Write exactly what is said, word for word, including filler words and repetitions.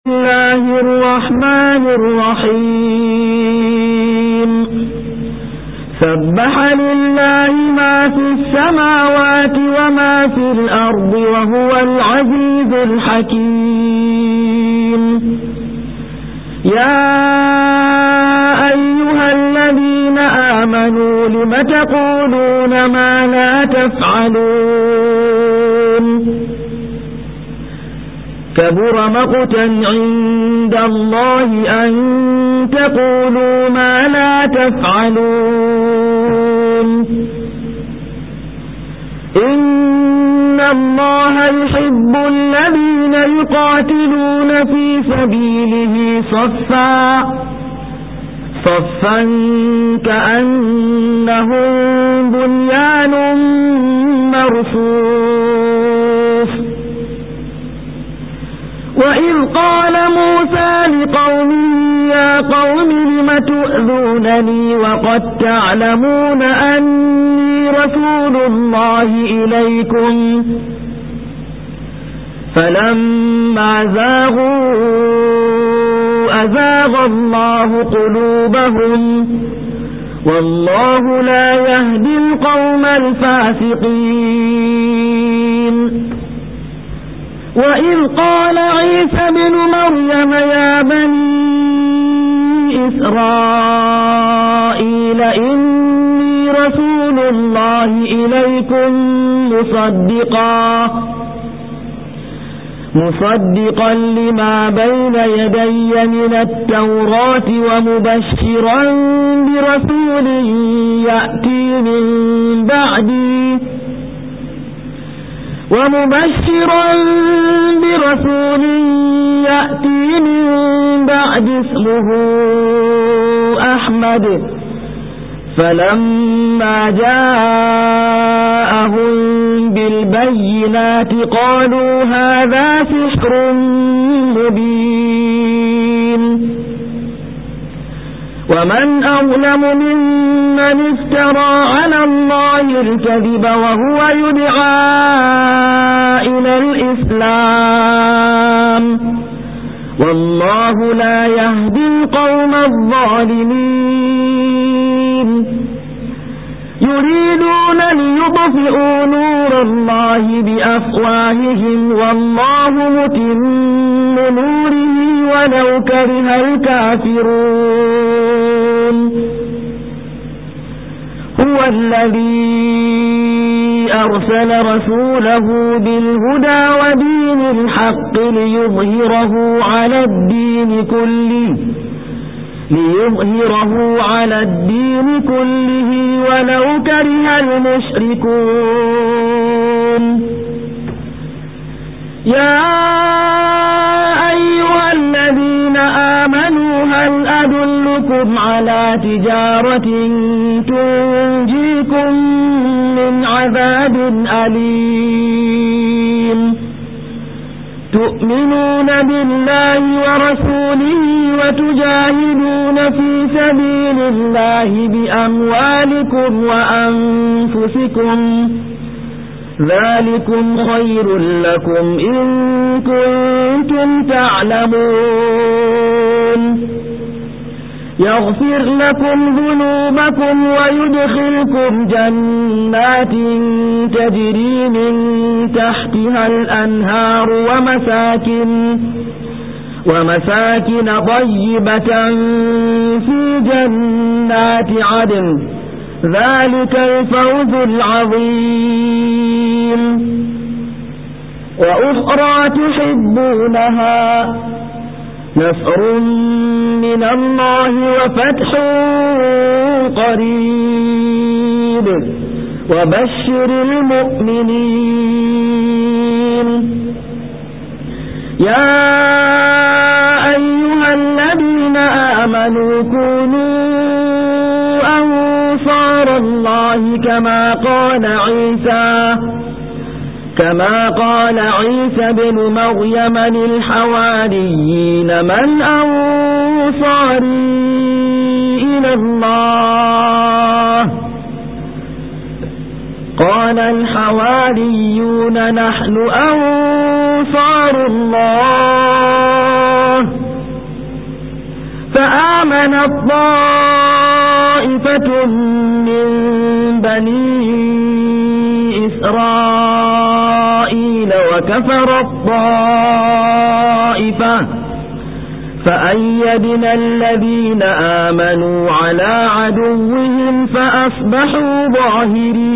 الله الرحمن الرحيم سبح لله ما في السماوات وما في الأرض وهو العزيز الحكيم يا أيها الذين آمنوا لم تقولون ما لا تفعلون كبر مقتا عند الله أن تقولوا ما لا تفعلون إن الله يحب الذين يقاتلون في سبيله صفا صفا كأنهم بنيان مرصوص وإذ قال موسى لقومه يا قوم لم تؤذونني وقد تعلمون أني رسول الله إليكم فلما زاغوا أزاغ الله قلوبهم والله لا يهدي القوم الفاسقين وإذ قال عيسى بن مريم يا بني إسرائيل إني رسول الله إليكم مصدقا مصدقا لما بين يدي من التوراة ومبشرا برسول يأتي من بعدي ومبشرا برسول يأتي من بعد اسمه أحمد فلما جاءهم بالبينات قالوا هذا سحر مبين ومن أظلم ممن افترى على الله الكذب وهو يدعى إلى الإسلام والله لا يهدي القوم الظالمين يريدون ليطفئوا نور الله بأفواههم والله متم نوره ولو كره الكافرون هو الذي أرسل رسوله بالهدى ودين الحق ليظهره على الدين كله ليظهره على الدين كله ولو كره المشركون يا أيها الذين آمنوا هل أدلكم على تجارة تنجيكم من عذاب أليم تؤمنون بالله ورسوله وتجاهدون في سبيل الله بأموالكم وأنفسكم ذلكم خير لكم إن كنتم تعلمون يغفر لكم ذنوبكم ويدخلكم جنات تجري من تحتها الأنهار ومساكن ومساكن طيبة في جنات عدن ذلك الفوز العظيم وأخرى تحبونها نصر من الله وفتح قريب وبشر المؤمنين يا أيها الذين آمنوا كونوا أنصار الله كما قال عيسى كما قال عيسى بن مريم للحواريين من أنصاري إلى الله قال الحواريون نحن أنصار الله آمنت طائفة من بني إسرائيل وكفرت طائفة فأيدنا الذين آمنوا على عدوهم فأصبحوا ظاهرين.